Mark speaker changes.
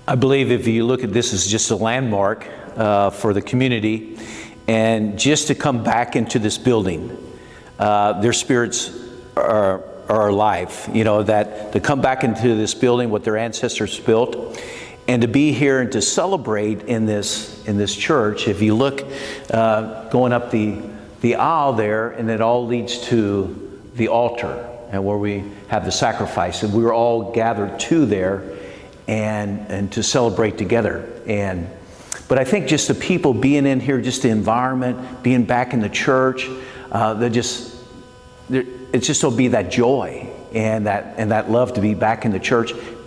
Speaker 1: I believe if you look at this as just a landmark for the community, and just to come back into this building, their spirits are alive. You know, that to come back into this building, what their ancestors built, and to be here and to celebrate in this church. If you look going up the aisle there, and it all leads to the altar, and where we have the sacrifice, and we were all gathered to there, and to celebrate together. But I think just the people being in here, just the environment, being back in the church, it's just will be that joy and that love to be back in the church,